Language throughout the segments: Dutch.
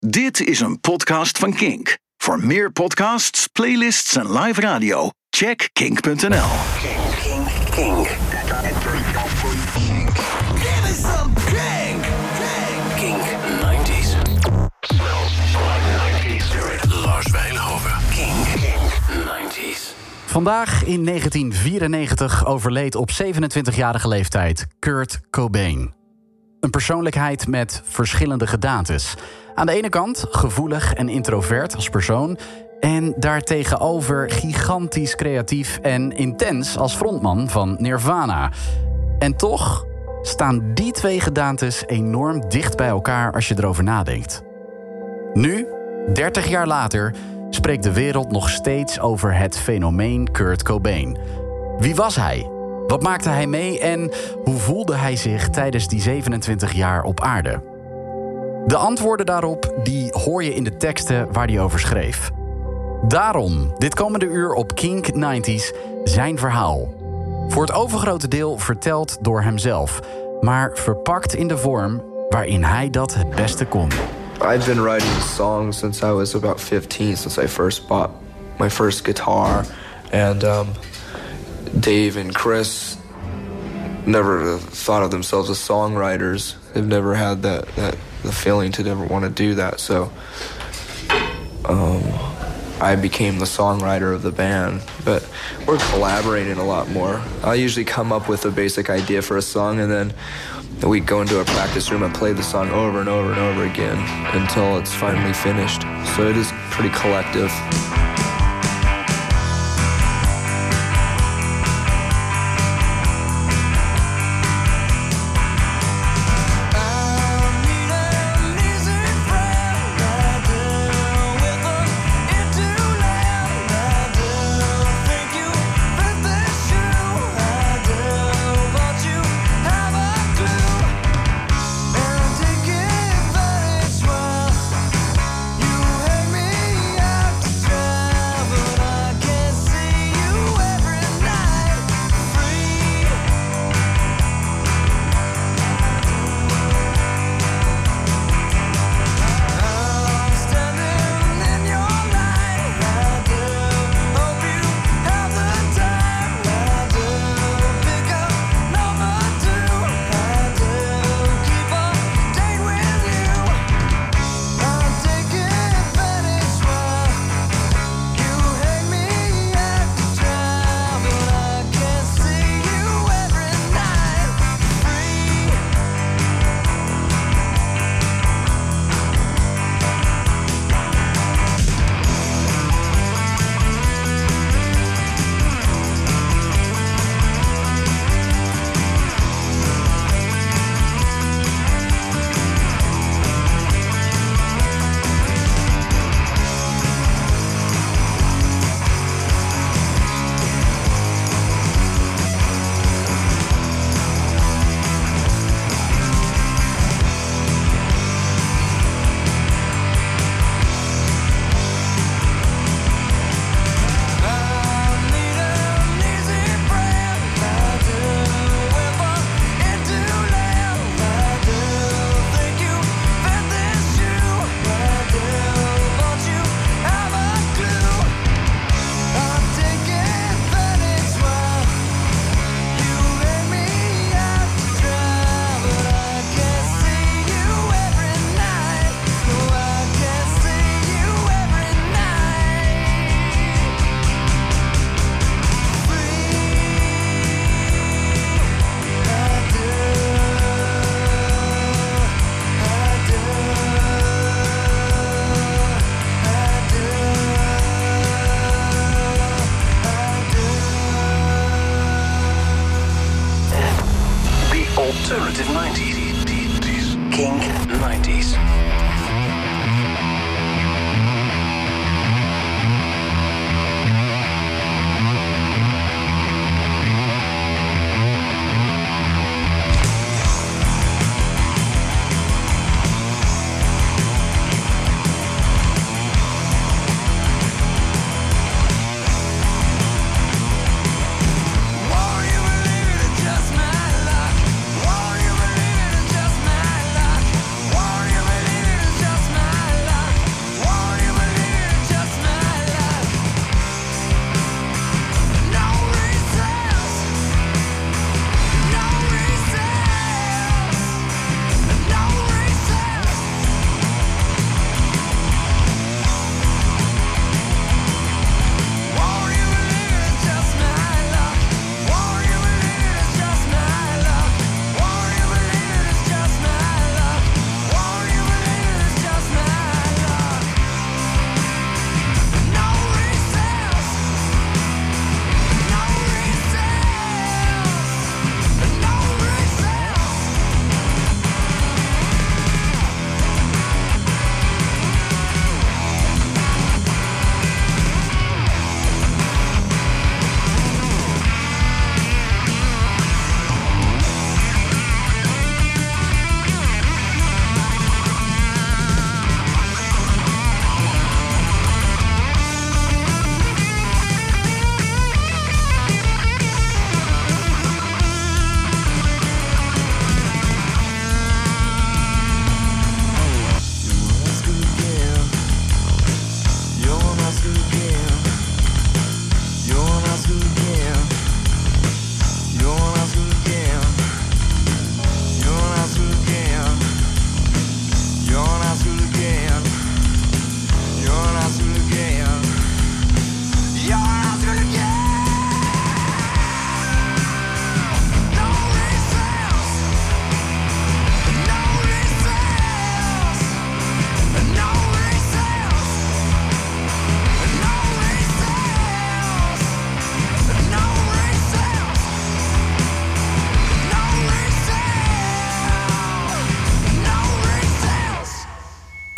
Dit is een podcast van Kink. Voor meer podcasts, playlists en live radio, check kink.nl. Kink. Give me some Kink. Kink 90s. Lars Wijnhoven. Kink 90s. Vandaag in 1994 overleed op 27-jarige leeftijd Kurt Cobain. Een persoonlijkheid met verschillende gedaantes. Aan de ene kant gevoelig en introvert als persoon, en daartegenover gigantisch creatief en intens als frontman van Nirvana. En toch staan die twee gedaantes enorm dicht bij elkaar als je erover nadenkt. Nu, 30 jaar later, spreekt de wereld nog steeds over het fenomeen Kurt Cobain. Wie was hij? Wat maakte hij mee en hoe voelde hij zich tijdens die 27 jaar op aarde? De antwoorden daarop die hoor je in de teksten waar hij over schreef. Daarom, dit komende uur op Kink 90s, zijn verhaal. Voor het overgrote deel verteld door hemzelf, maar verpakt in de vorm waarin hij dat het beste kon. I've been writing songs since I was about 15, since I first bought my first guitar. And Dave and Chris never thought of themselves as songwriters. They've never had the feeling to never want to do that. So I became the songwriter of the band. But we're collaborating a lot more. I usually come up with a basic idea for a song, and then we go into a practice room and play the song over and over and over again until it's finally finished. So it is pretty collective. Try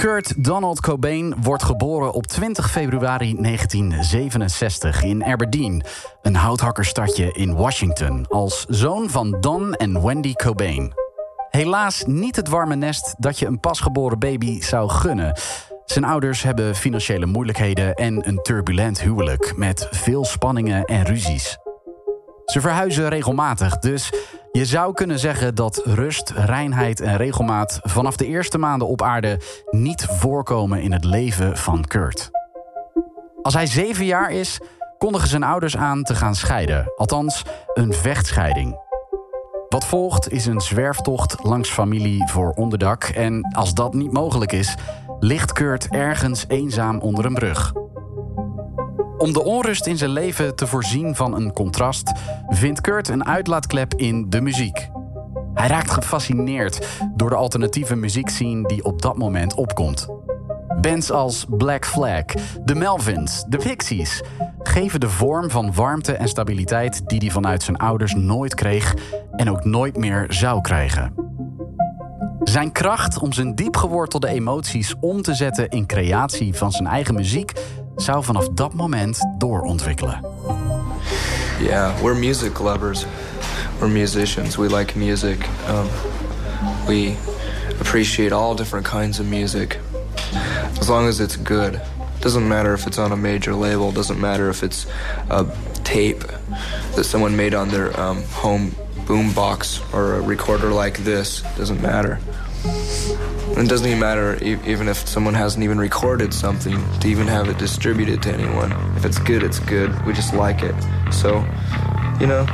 Kurt Donald Cobain wordt geboren op 20 februari 1967 in Aberdeen, een houthakkerstadje in Washington, als zoon van Don en Wendy Cobain. Helaas niet het warme nest dat je een pasgeboren baby zou gunnen. Zijn ouders hebben financiële moeilijkheden en een turbulent huwelijk met veel spanningen en ruzies. Ze verhuizen regelmatig, dus je zou kunnen zeggen dat rust, reinheid en regelmaat vanaf de eerste maanden op aarde niet voorkomen in het leven van Kurt. Als hij 7 jaar is, kondigen zijn ouders aan te gaan scheiden, althans een vechtscheiding. Wat volgt is een zwerftocht langs familie voor onderdak en als dat niet mogelijk is, ligt Kurt ergens eenzaam onder een brug. Om de onrust in zijn leven te voorzien van een contrast, vindt Kurt een uitlaatklep in de muziek. Hij raakt gefascineerd door de alternatieve muziekscene die op dat moment opkomt. Bands als Black Flag, de Melvins, de Pixies geven de vorm van warmte en stabiliteit die hij vanuit zijn ouders nooit kreeg en ook nooit meer zou krijgen. Zijn kracht om zijn diepgewortelde emoties om te zetten in creatie van zijn eigen muziek zou vanaf dat moment doorontwikkelen. Yeah, we're music lovers. We're musicians. We like music. We appreciate all different kinds of music. As long as it's good. Doesn't matter if it's on a major label. Doesn't matter if it's a tape that someone made on their home boombox or a recorder like this. Doesn't matter. It doesn't even matter even if someone hasn't even recorded something to even have it distributed to anyone. If it's good, it's good. We just like it. So, you know.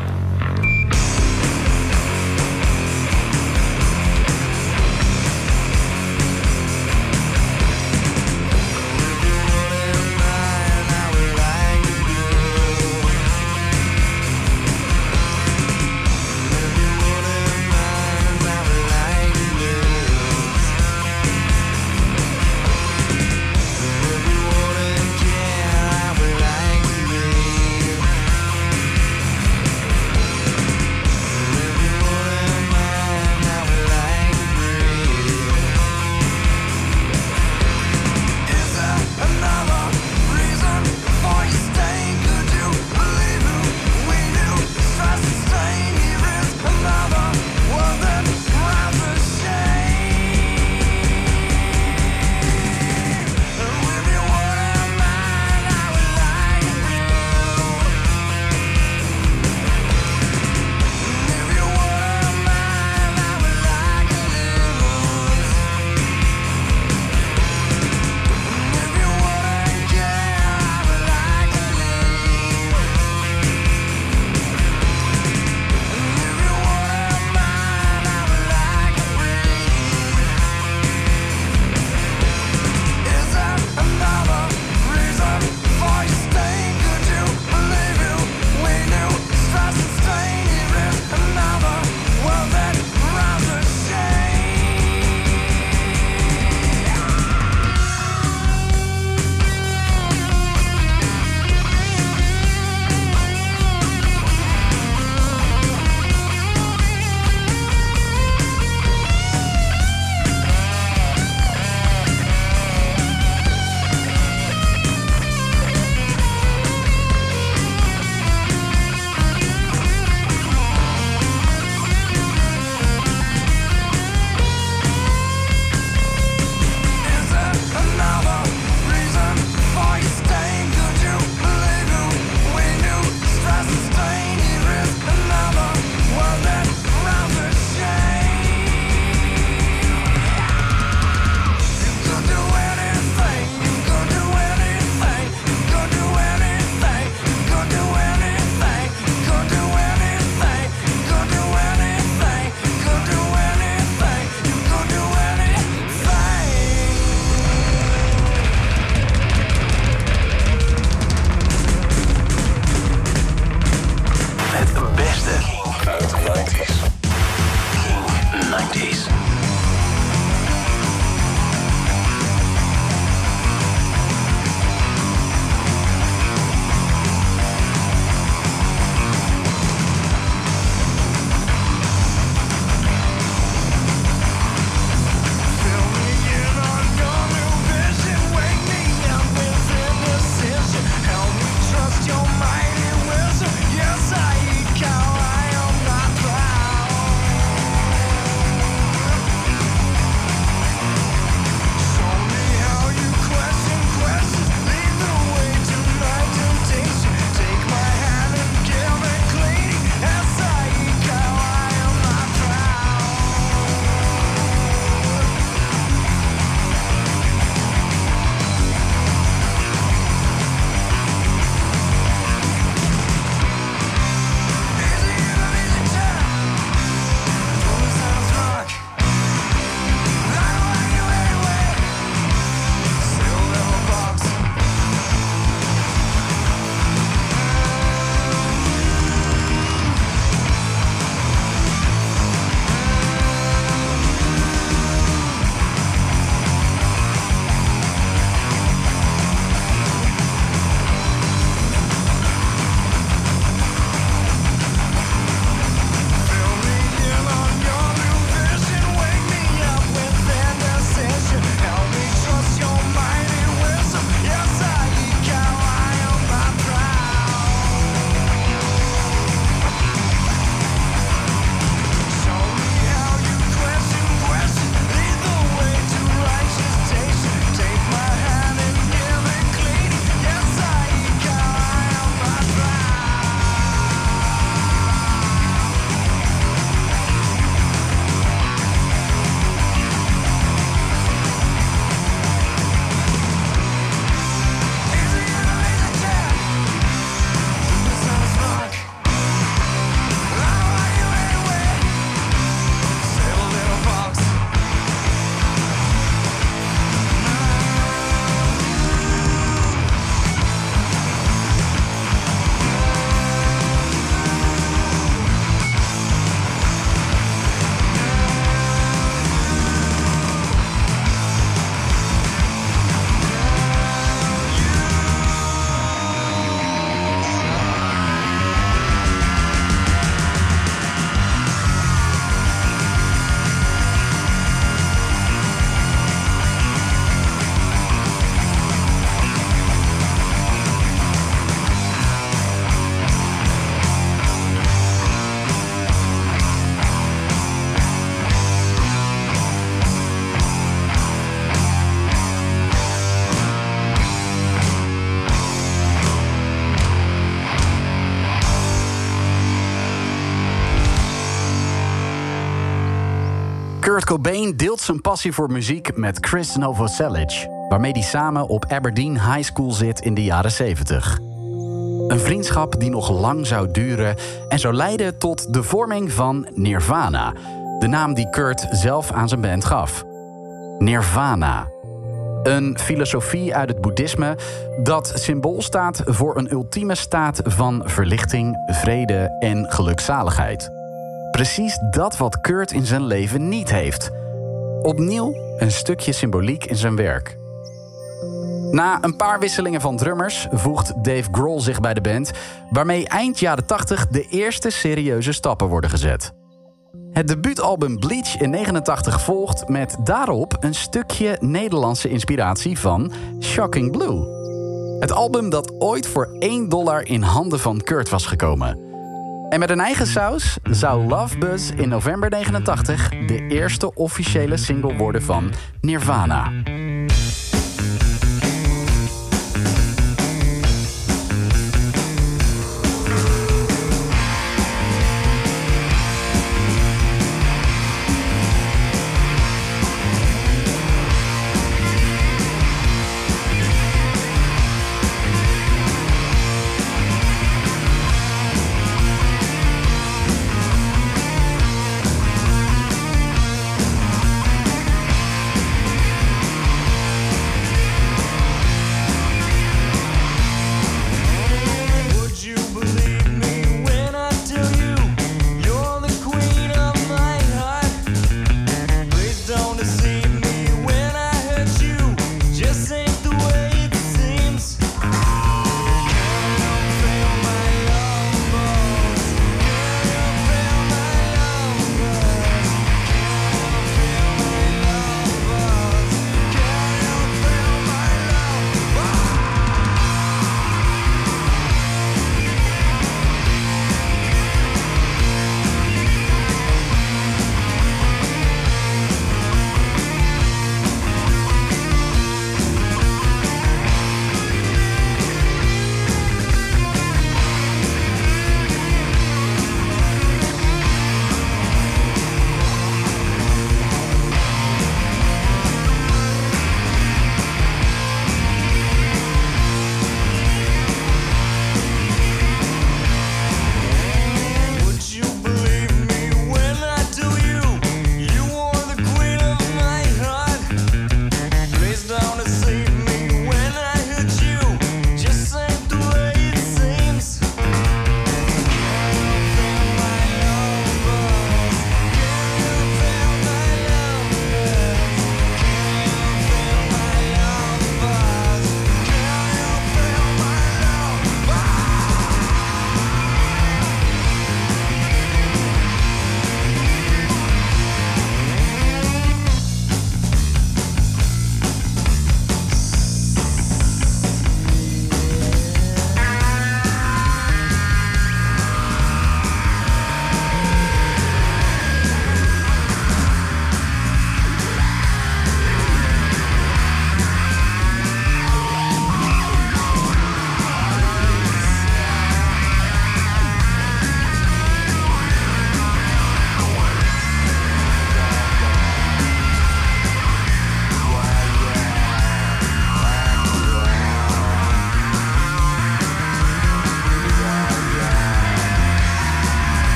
Kurt Cobain deelt zijn passie voor muziek met Chris Novoselic, waarmee hij samen op Aberdeen High School zit in de jaren 70. Een vriendschap die nog lang zou duren en zou leiden tot de vorming van Nirvana, de naam die Kurt zelf aan zijn band gaf. Nirvana. Een filosofie uit het boeddhisme dat symbool staat voor een ultieme staat van verlichting, vrede en gelukzaligheid. Precies dat wat Kurt in zijn leven niet heeft. Opnieuw een stukje symboliek in zijn werk. Na een paar wisselingen van drummers voegt Dave Grohl zich bij de band, waarmee eind jaren 80 de eerste serieuze stappen worden gezet. Het debuutalbum Bleach in 1989 volgt met daarop een stukje Nederlandse inspiratie van Shocking Blue. Het album dat ooit voor $1 in handen van Kurt was gekomen. En met een eigen saus zou Love Buzz in november 1989 de eerste officiële single worden van Nirvana.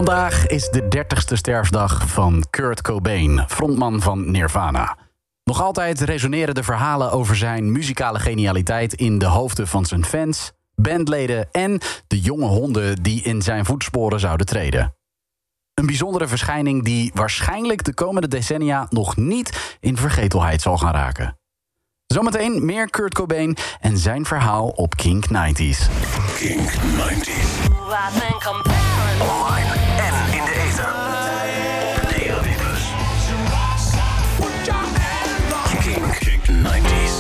Vandaag is de 30ste sterfdag van Kurt Cobain, frontman van Nirvana. Nog altijd resoneren de verhalen over zijn muzikale genialiteit in de hoofden van zijn fans, bandleden en de jonge honden die in zijn voetsporen zouden treden. Een bijzondere verschijning die waarschijnlijk de komende decennia nog niet in vergetelheid zal gaan raken. Zometeen meer Kurt Cobain en zijn verhaal op Kink 90s. Kink 90s. Online en in de ether. DAB+. Kink 90s.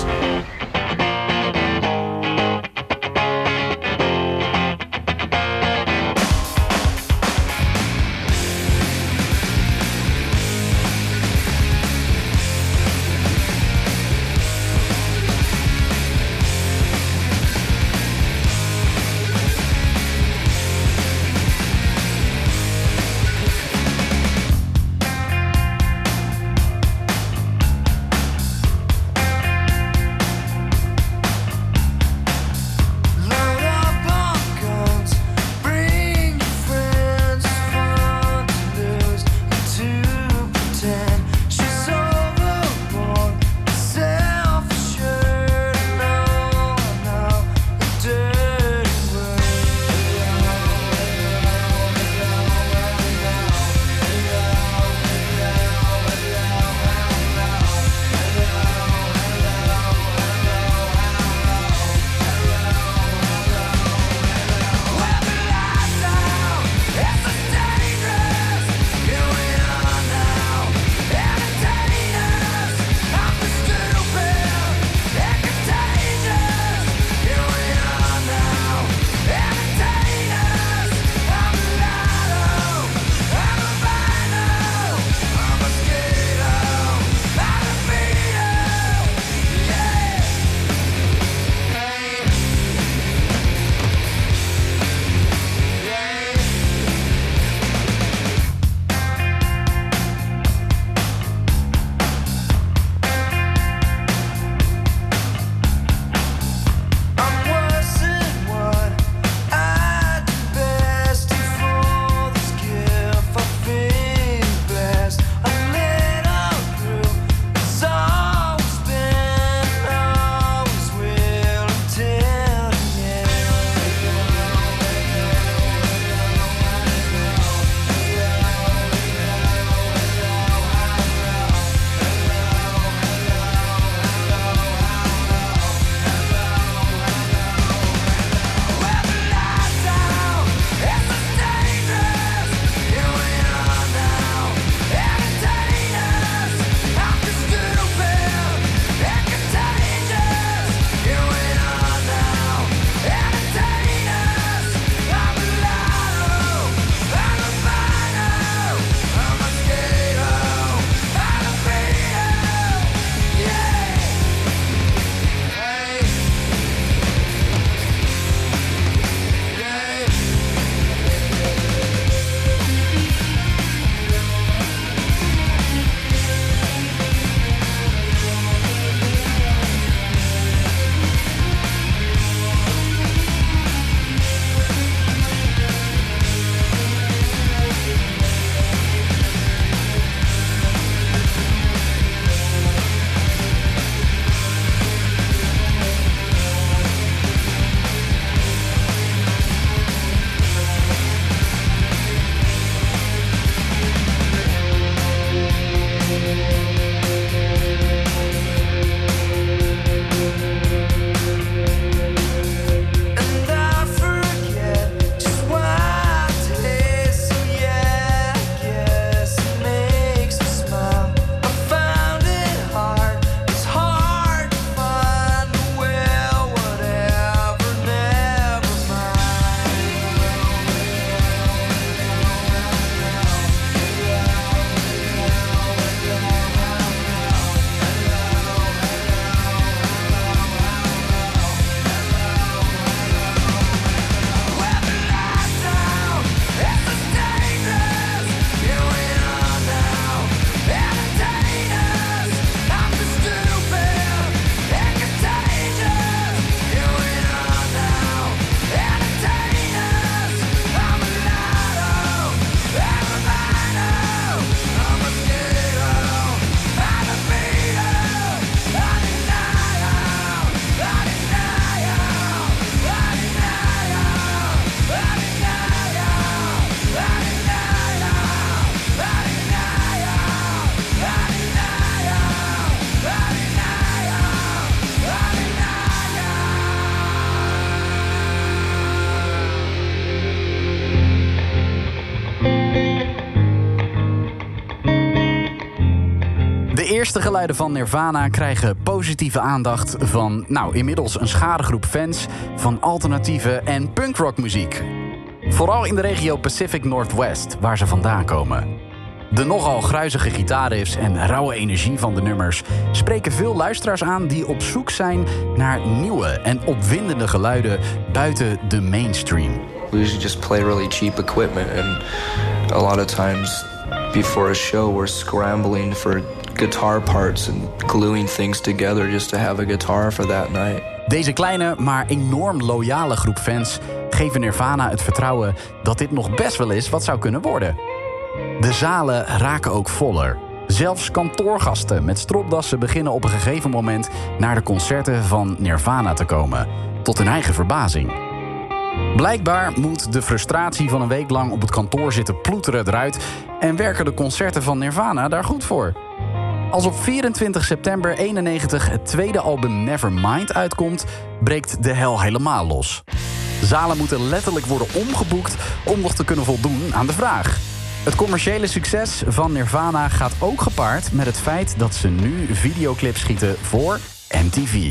De eerste geluiden van Nirvana krijgen positieve aandacht van, inmiddels een scharegroep fans van alternatieve en punkrockmuziek. Vooral in de regio Pacific Northwest, waar ze vandaan komen. De nogal gruizige gitaarriffs en rauwe energie van de nummers spreken veel luisteraars aan die op zoek zijn naar nieuwe en opwindende geluiden buiten de mainstream. We usually just play really cheap equipment, and a lot of times before a show we're scrambling for guitar parts and gluing things together just to have a guitar for that night. Deze kleine, maar enorm loyale groep fans geven Nirvana het vertrouwen dat dit nog best wel eens wat zou kunnen worden. De zalen raken ook voller. Zelfs kantoorgasten met stropdassen beginnen op een gegeven moment naar de concerten van Nirvana te komen, tot hun eigen verbazing. Blijkbaar moet de frustratie van een week lang op het kantoor zitten ploeteren eruit en werken de concerten van Nirvana daar goed voor. Als op 24 september 1991 het tweede album Nevermind uitkomt, breekt de hel helemaal los. Zalen moeten letterlijk worden omgeboekt om nog te kunnen voldoen aan de vraag. Het commerciële succes van Nirvana gaat ook gepaard met het feit dat ze nu videoclips schieten voor MTV.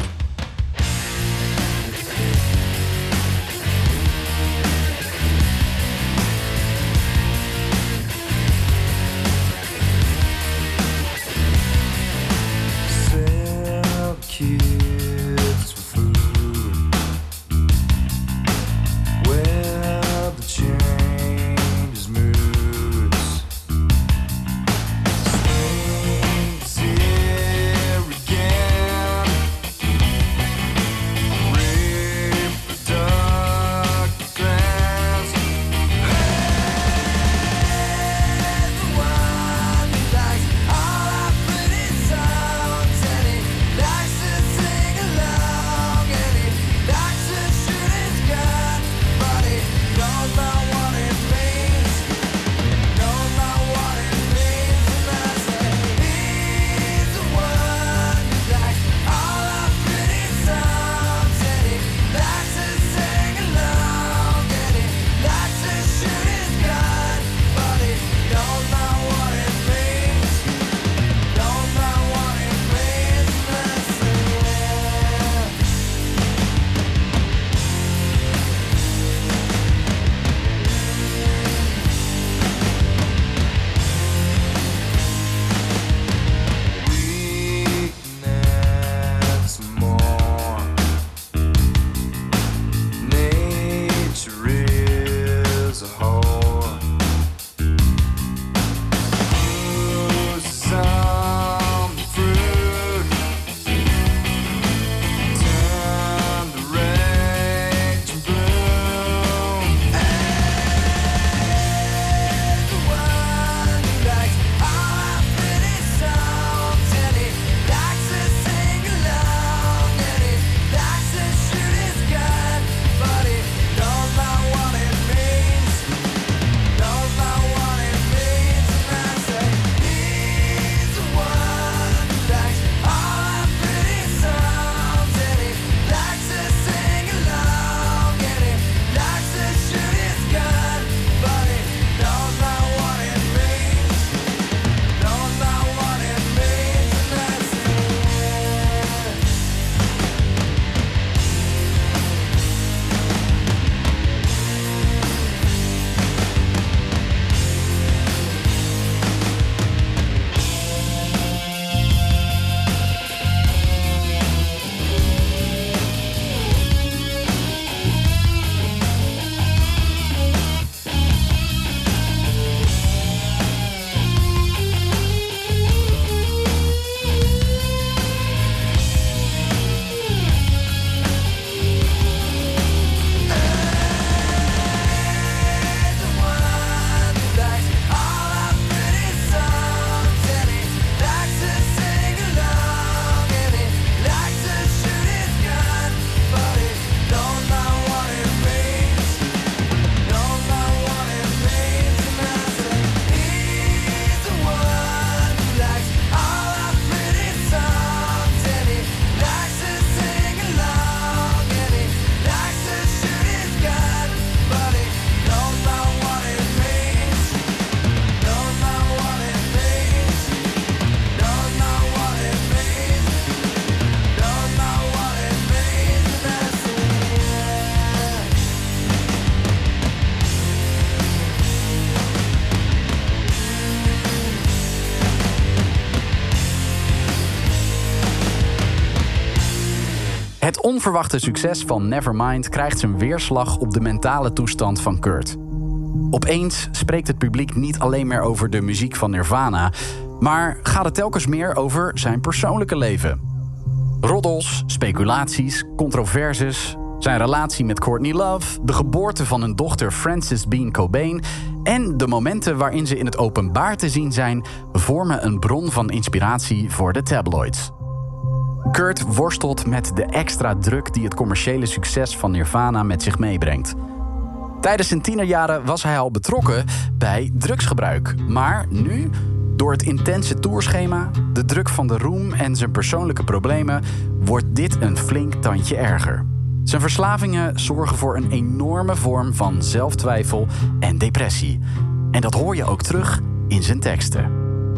Het onverwachte succes van Nevermind krijgt zijn weerslag op de mentale toestand van Kurt. Opeens spreekt het publiek niet alleen meer over de muziek van Nirvana, maar gaat het telkens meer over zijn persoonlijke leven. Roddels, speculaties, controverses, zijn relatie met Courtney Love, de geboorte van hun dochter Frances Bean Cobain en de momenten waarin ze in het openbaar te zien zijn, vormen een bron van inspiratie voor de tabloids. Kurt worstelt met de extra druk die het commerciële succes van Nirvana met zich meebrengt. Tijdens zijn tienerjaren was hij al betrokken bij drugsgebruik. Maar nu, door het intense tourschema, de druk van de roem en zijn persoonlijke problemen, wordt dit een flink tandje erger. Zijn verslavingen zorgen voor een enorme vorm van zelftwijfel en depressie. En dat hoor je ook terug in zijn teksten.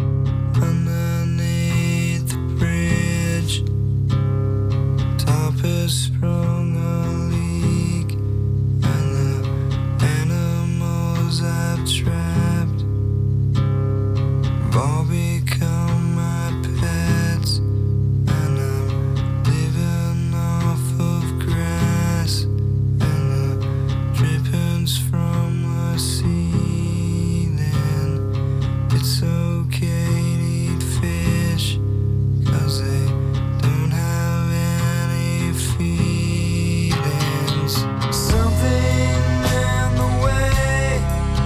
Underneath the bridge, top is sprung a leak, and the animals I've trapped have all become my pets, and I'm living off of grass and the drippings from the ceiling. It's okay to eat fish, 'cause they don't have any feelings. Something in the way,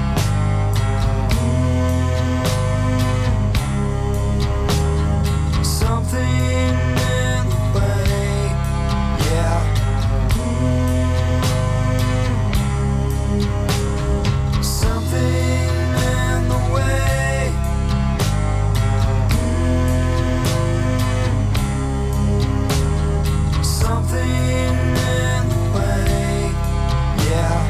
something in the way, yeah. Something in the way. Something in the way, yeah.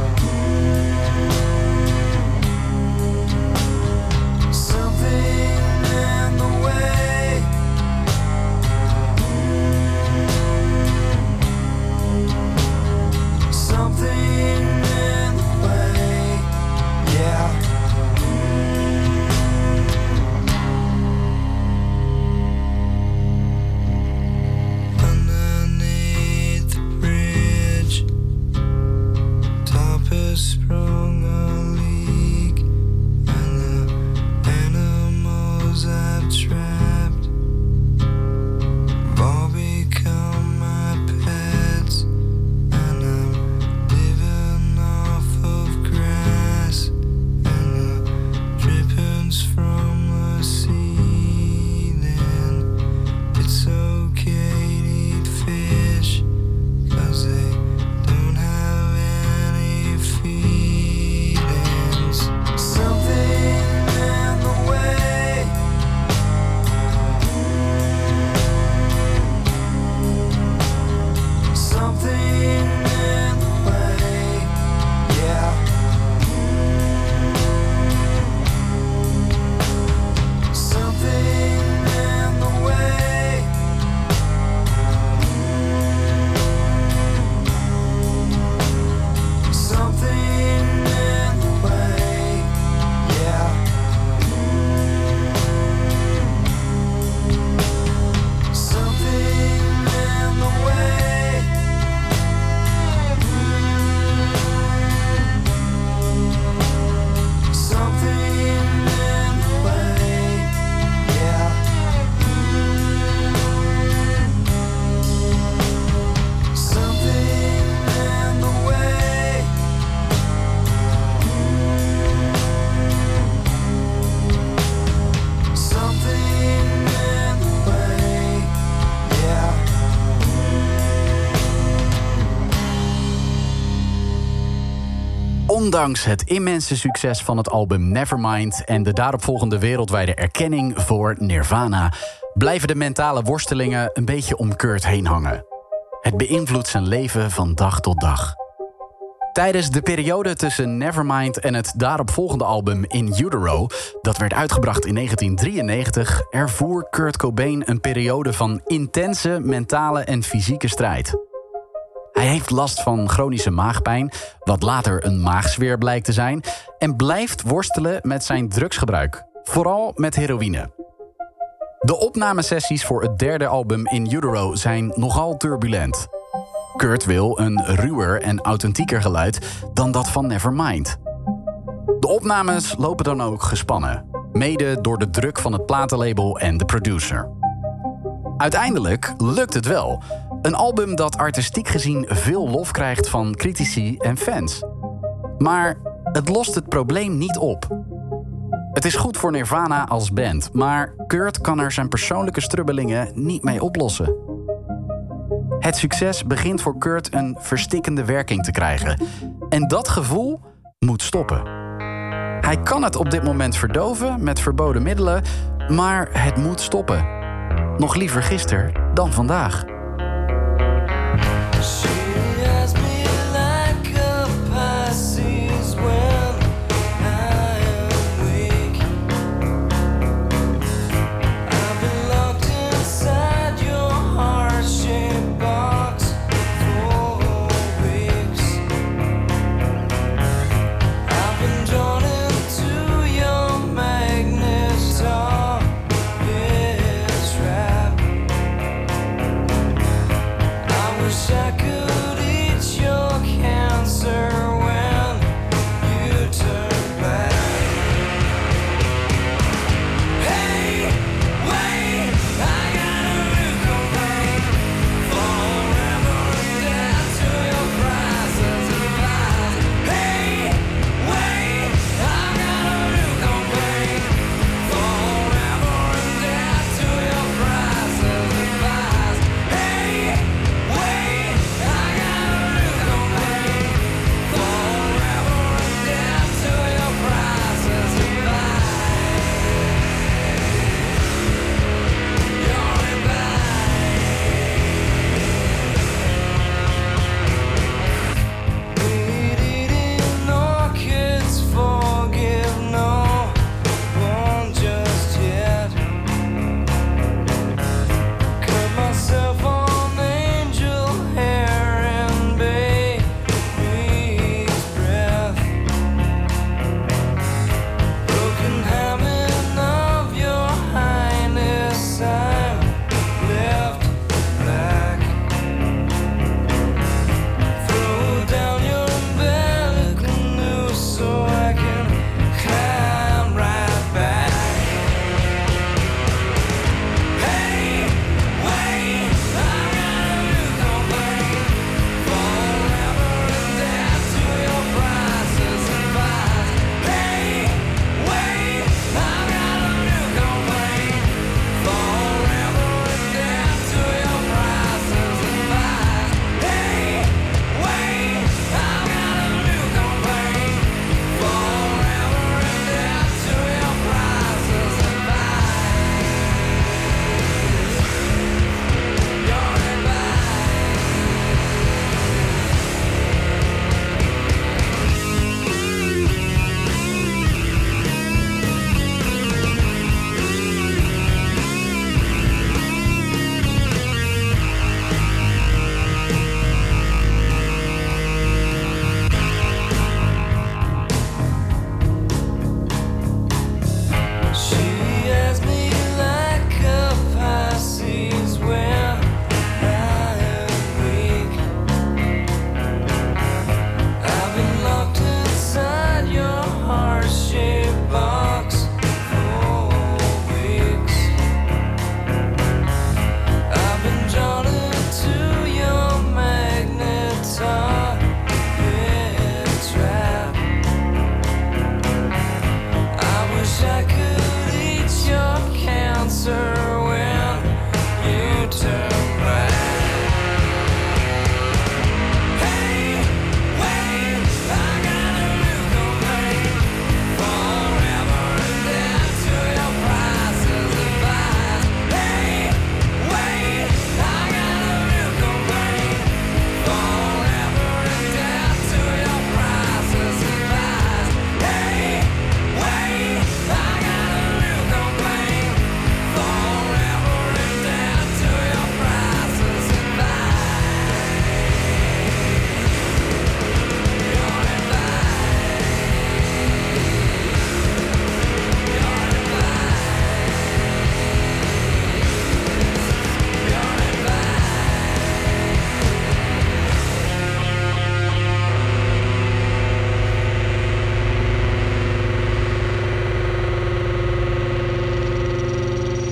Something in the way. Something in the way, yeah. Underneath the bridge, top has sprung a leak, and the animals I've trapped have all become my pets, and I'm living off of grass and the drippings from the ceiling. It's okay to eat fish, 'cause they don't have any feelings. Something in the way. Something in the way, yeah. Something in the way. Something in the way, yeah. Something in the way. Something in the way, yeah. Something in the way. Something in the way, yeah. Ondanks het immense succes van het album Nevermind en de daaropvolgende wereldwijde erkenning voor Nirvana, blijven de mentale worstelingen een beetje om Kurt heen hangen. Het beïnvloedt zijn leven van dag tot dag. Tijdens de periode tussen Nevermind en het daaropvolgende album In Utero, dat werd uitgebracht in 1993, ervoer Kurt Cobain een periode van intense mentale en fysieke strijd. Hij heeft last van chronische maagpijn, wat later een maagzweer blijkt te zijn, en blijft worstelen met zijn drugsgebruik, vooral met heroïne. De opnamesessies voor het derde album In Utero zijn nogal turbulent. Kurt wil een ruwer en authentieker geluid dan dat van Nevermind. De opnames lopen dan ook gespannen, mede door de druk van het platenlabel en de producer. Uiteindelijk lukt het wel. Een album dat artistiek gezien veel lof krijgt van critici en fans. Maar het lost het probleem niet op. Het is goed voor Nirvana als band, maar Kurt kan er zijn persoonlijke strubbelingen niet mee oplossen. Het succes begint voor Kurt een verstikkende werking te krijgen. En dat gevoel moet stoppen. Hij kan het op dit moment verdoven met verboden middelen, maar het moet stoppen. Nog liever gisteren dan vandaag.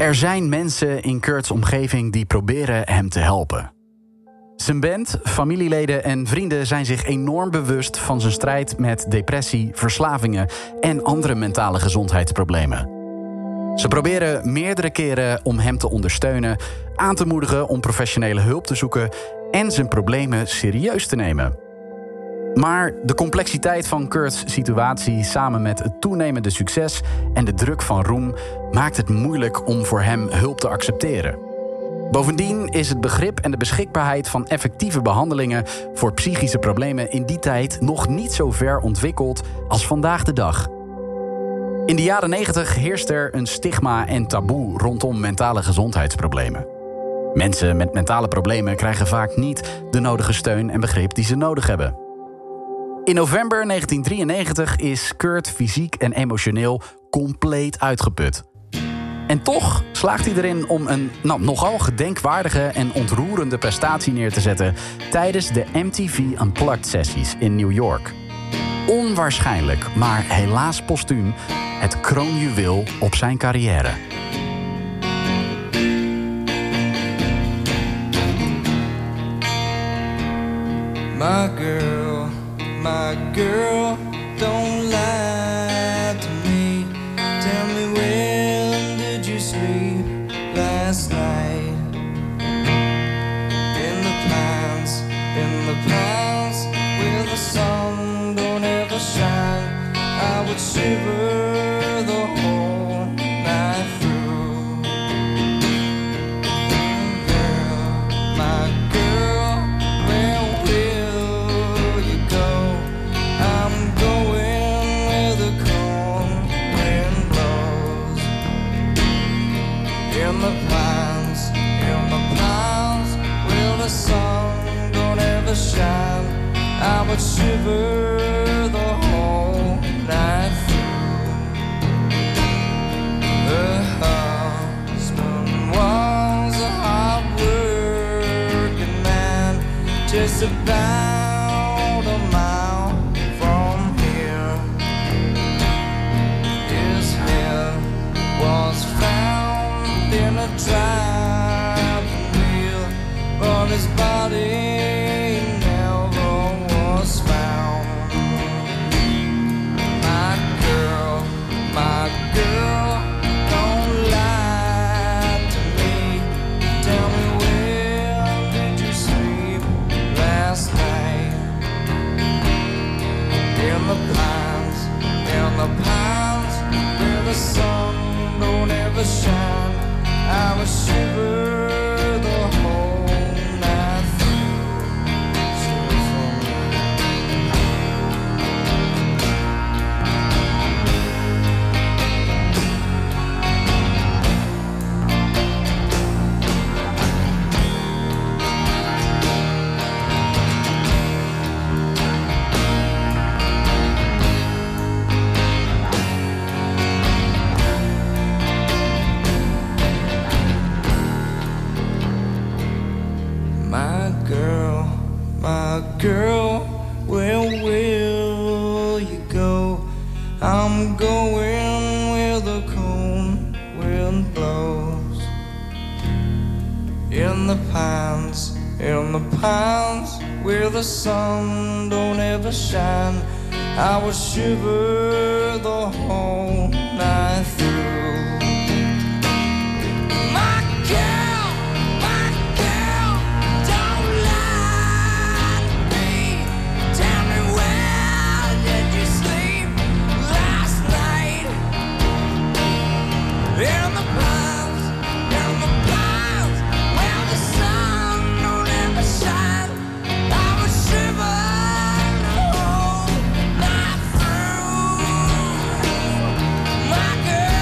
Er zijn mensen in Kurt's omgeving die proberen hem te helpen. Zijn band, familieleden en vrienden zijn zich enorm bewust van zijn strijd met depressie, verslavingen en andere mentale gezondheidsproblemen. Ze proberen meerdere keren om hem te ondersteunen, aan te moedigen om professionele hulp te zoeken en zijn problemen serieus te nemen. Maar de complexiteit van Kurt's situatie samen met het toenemende succes en de druk van roem maakt het moeilijk om voor hem hulp te accepteren. Bovendien is het begrip en de beschikbaarheid van effectieve behandelingen voor psychische problemen in die tijd nog niet zo ver ontwikkeld als vandaag de dag. In de jaren 90 heerst er een stigma en taboe rondom mentale gezondheidsproblemen. Mensen met mentale problemen krijgen vaak niet de nodige steun en begrip die ze nodig hebben. In november 1993 is Kurt fysiek en emotioneel compleet uitgeput. En toch slaagt hij erin om een nogal gedenkwaardige en ontroerende prestatie neer te zetten tijdens de MTV Unplugged-sessies in New York. Onwaarschijnlijk, maar helaas postuum, het kroonjuweel op zijn carrière. My girl, don't lie to me. Tell me, when did you sleep last night? In the pines where the sun don't ever shine, I would shiver the whole night through. My girl, where will you go? I'm going where the cold wind blows. In the pines where the sun don't ever shine, I would shiver the whole night through. Her husband was a hard-working man, just about a mile from here. His head was found in a driving wheel, but his body the sun don't ever shine, I would shiver the whole night through. Shiver for me. My girl, where will you go? I'm going where the cold wind blows. In the pines where the sun don't ever shine, I will shiver the whole night through. My girl.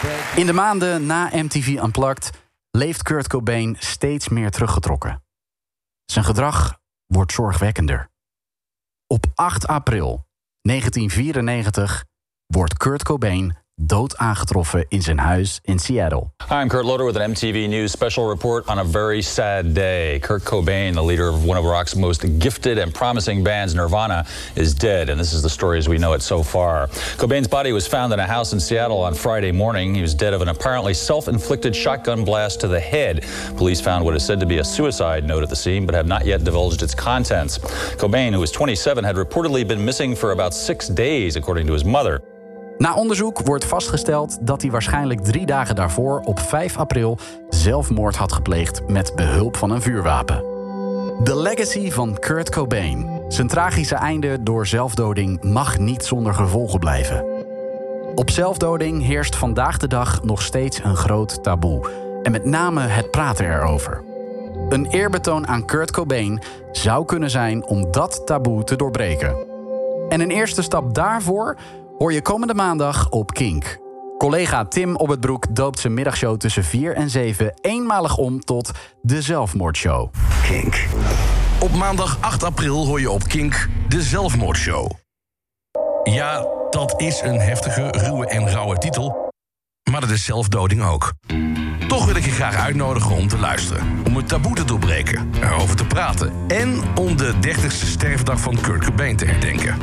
In de maanden na MTV Unplugged leeft Kurt Cobain steeds meer teruggetrokken. Zijn gedrag wordt zorgwekkender. Op 8 april 1994 wordt Kurt Cobain dood aangetroffen in zijn huis in Seattle. Hi, I'm Kurt Loder with an MTV News special report on a very sad day. Kurt Cobain, the leader of one of rock's most gifted and promising bands, Nirvana, is dead, and this is the story as we know it so far. Cobain's body was found in a house in Seattle on Friday morning. He was dead of an apparently self-inflicted shotgun blast to the head. Police found what is said to be a suicide note at the scene, but have not yet divulged its contents. Cobain, who was 27, had reportedly been missing for about 6 days, according to his mother. Na onderzoek wordt vastgesteld dat hij waarschijnlijk 3 dagen daarvoor op 5 april zelfmoord had gepleegd met behulp van een vuurwapen. De legacy van Kurt Cobain. Zijn tragische einde door zelfdoding mag niet zonder gevolgen blijven. Op zelfdoding heerst vandaag de dag nog steeds een groot taboe. En met name het praten erover. Een eerbetoon aan Kurt Cobain zou kunnen zijn om dat taboe te doorbreken. En een eerste stap daarvoor hoor je komende maandag op Kink. Collega Tim Op het Broek doopt zijn middagshow tussen 4 en 7 eenmalig om tot de Zelfmoordshow. Kink. Op maandag 8 april hoor je op Kink de Zelfmoordshow. Ja, dat is een heftige, ruwe en rauwe titel. Maar dat is zelfdoding ook. Toch wil ik je graag uitnodigen om te luisteren. Om het taboe te doorbreken, erover te praten. En om de 30ste sterfdag van Kurt Cobain te herdenken.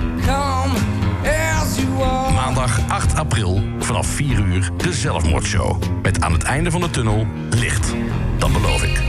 Maandag 8 april vanaf 4 uur de Zelfmoordshow. Met aan het einde van de tunnel licht. Dat beloof ik.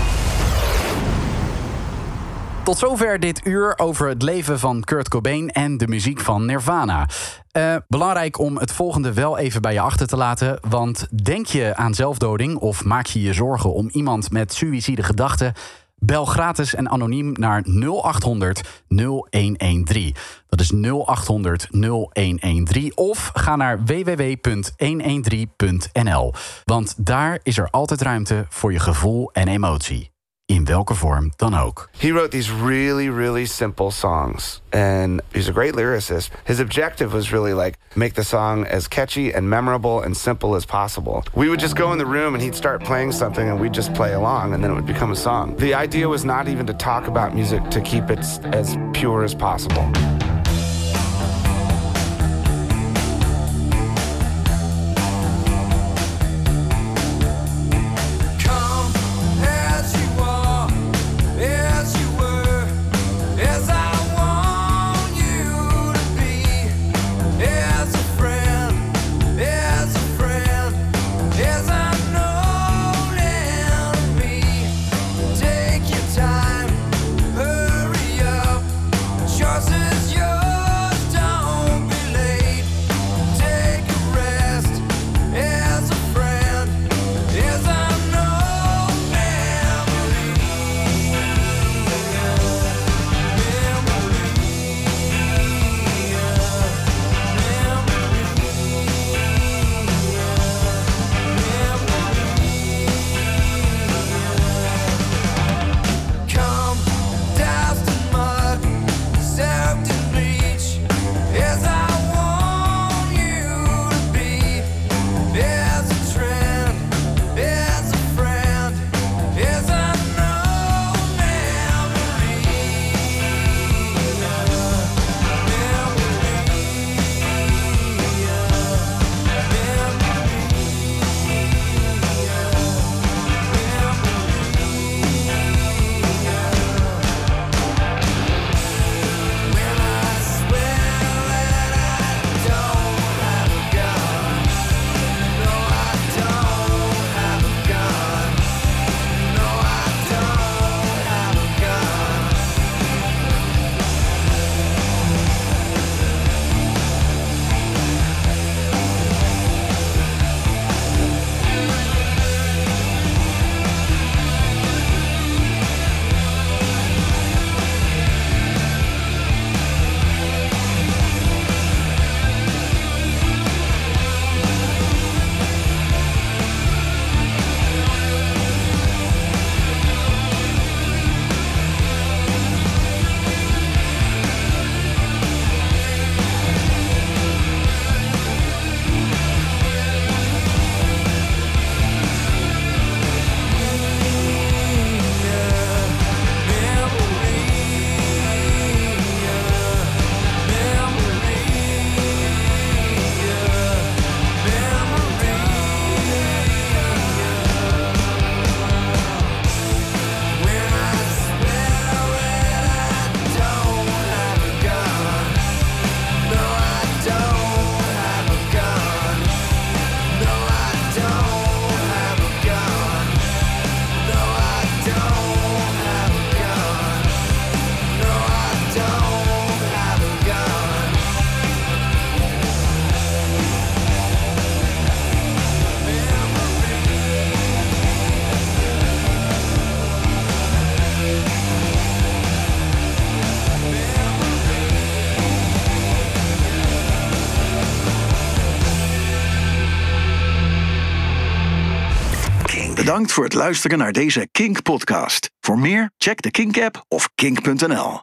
Tot zover dit uur over het leven van Kurt Cobain en de muziek van Nirvana. Belangrijk om het volgende wel even bij je achter te laten. Want denk je aan zelfdoding of maak je je zorgen om iemand met suïcide gedachten? Bel gratis en anoniem naar 0800 0113. Dat is 0800 0113. Of ga naar www.113.nl. Want daar is er altijd ruimte voor je gevoel en emotie. In welke vorm dan ook. He wrote these really simple songs. And he's a great lyricist. His objective was really like, make the song as catchy and memorable and simple as possible. We would just go in the room and he'd start playing something and we'd just play along and then it would become a song. The idea was not even to talk about music, to keep it as pure as possible. Yours is yours. Bedankt voor het luisteren naar deze Kink-podcast. Voor meer, check de Kink-app of kink.nl.